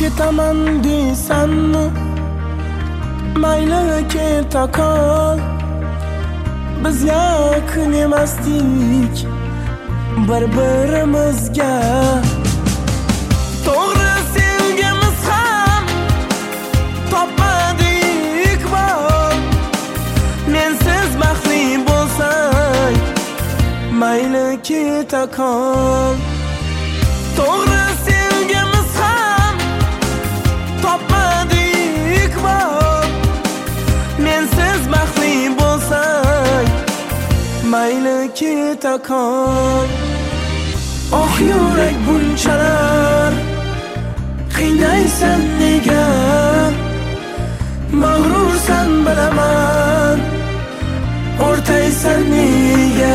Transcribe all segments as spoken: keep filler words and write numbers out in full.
ketaman deysanmi? Mayli keta qol. Biz yaqin emasdik bir-birimizga. To'g'ri sevgimiz ham topmadik bor. Mensiz baxtli bo'lsang mayli keta qol. To'g'ri sevgimiz ham topmadik bor. Mensiz baxtli bo'lsang mayli keta qol. Oh yurak bunchalar qiynaysan nega? Mag'rursan bilaman, o'rtaysan nega?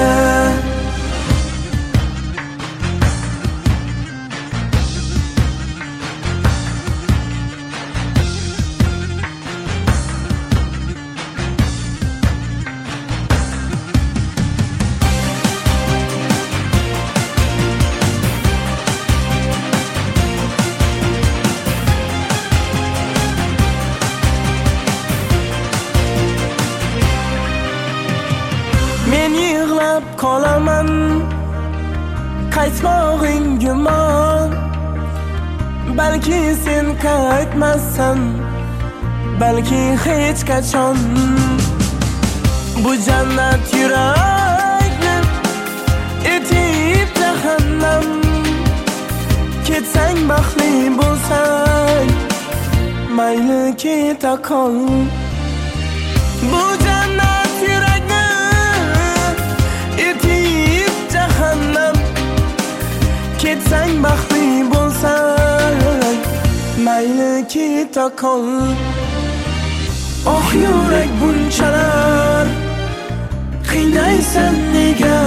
Men yig'lab qolaman, qaytmog'ing gumon. Balki sen qaytmassan, balki hech qachon. Bu jannat yurakni etib jahannam. Ketsang baxtli bo'lsang mayli keta qol. Bu jannat yurakni etib jahannam. Ketsang baxtli bo'lsang mayli keta qol. Oh yurak bunchalar qiynaysan nega?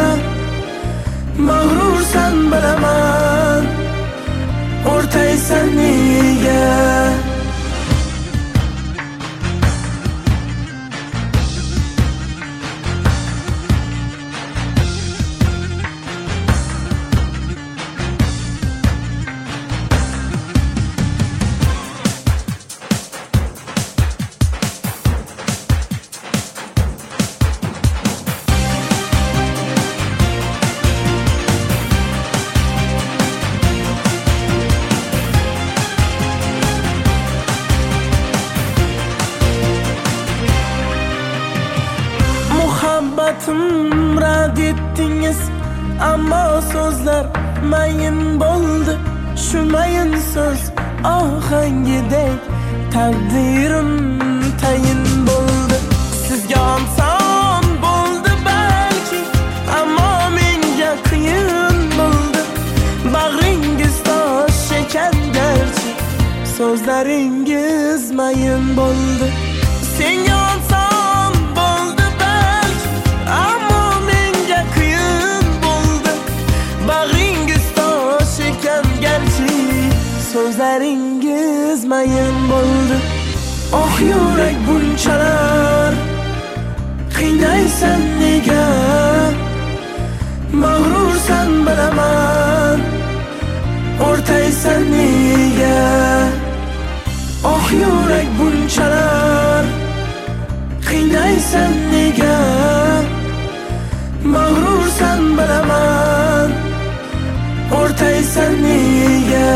Mag'rursan bilaman, o'rtaysan nega? Muhabbatim rad etdingiz, ammo so'zlar mayin bo'ldi. Shu mayin so'z ohangidek taqdirim tayin bo'ldi. Sizga oson bo'ldi balki, ammo menga qiyin bo'ldi. Bag'ringiz tosh ekan garchi, so'zlaringiz mayin bo'ldi. Senga oson bo'ldi balki, ammo menga qiyin bo'ldi. Bag'ringiz tosh ekan garchi, so'zlaringiz mayin bo'ldi. Oh yurak bunchalar qiynaysan nega? Mag'rursan bilaman, o'rtaysan nega? Oh yurak bunchalar qiynaysan nega? Mag'rursan bilaman, o'rtaysan nega?